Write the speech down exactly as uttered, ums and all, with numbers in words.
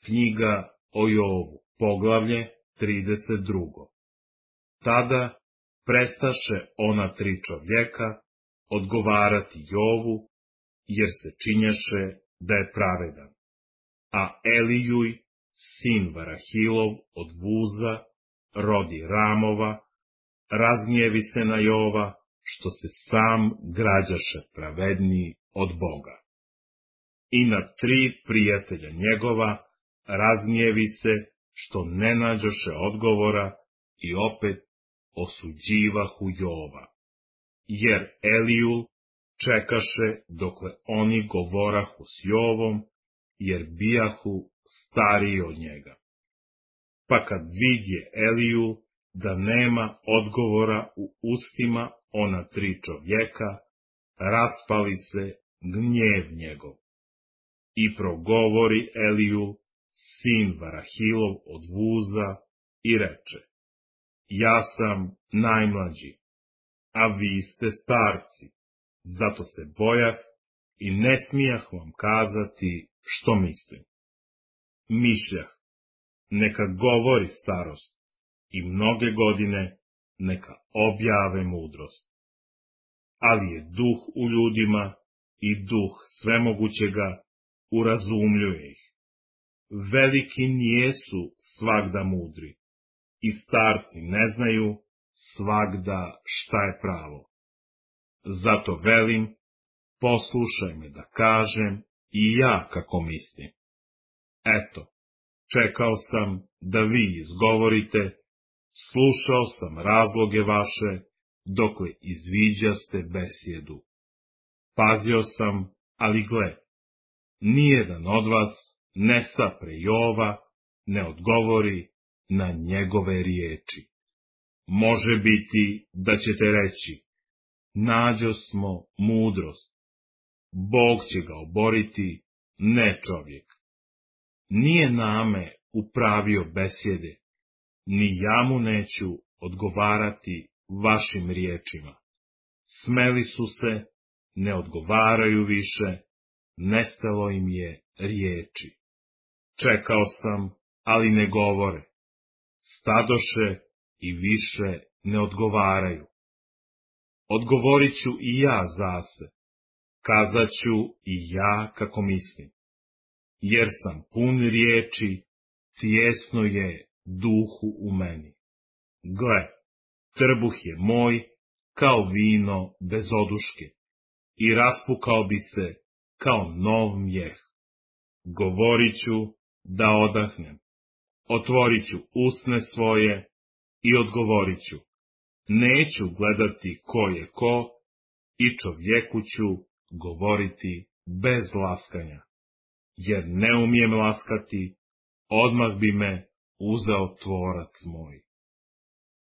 Knjiga o Jovu, poglavlje trideset drugo. Tada prestaše ona tri čovjeka odgovarati Jovu, jer se činješe da je pravedan. A Elijuj, sin Varahilov od Vuza, rodi Ramova, razgnjevi se na Jova, što se sam građaše pravedniji od Boga. I na tri prijatelja njegova razgnjevi se, što ne nađoše odgovora, i opet osuđivahu Jova. Jer Eliju čekaše dokle oni govorahu s Jovom, jer bijahu stariji od njega. Pa kad vidje Eliju da nema odgovora u ustima ona tri čovjeka, raspali se gnjev njegov. I progovori Eliju, sin Varahilov od Vuza, i reče: Ja sam najmlađi, a vi ste starci, zato se bojah i ne smijah vam kazati što mislim. Mišljah, neka govori starost i mnoge godine neka objave mudrost. Ali je duh u ljudima i duh svemogućega urazumljuje ih. Veliki nijesu svagda mudri i starci ne znaju svagda šta je pravo. Zato velim, poslušaj me da kažem i ja kako mislim. Eto, čekao sam da vi izgovorite, slušao sam razloge vaše, dokle izviđaste besjedu. Pazio sam, ali gle, nijedan od vas ne sapre Jova, ne odgovori na njegove riječi. Može biti da ćete reći: nađo smo mudrost. Bog će ga oboriti, ne čovjek. Nije name upravio besjede, ni ja mu neću odgovarati vašim riječima. Smeli su se, ne odgovaraju više, nestalo im je riječi. Čekao sam, ali ne govore. Stadoše i više ne odgovaraju. Odgovorit ću i ja zase, kazat ću i ja kako mislim. Jer sam pun riječi, tijesno je duhu u meni. Gle, trbuh je moj kao vino bez oduške i raspukao bi se kao nov mjeh. Govorit ću da odahnem, otvorit ću usne svoje i odgovorit ću. Neću gledati ko je ko i čovjeku ću govoriti bez laskanja. Jer ne umijem laskati, odmah bi me uzeo tvorac moj.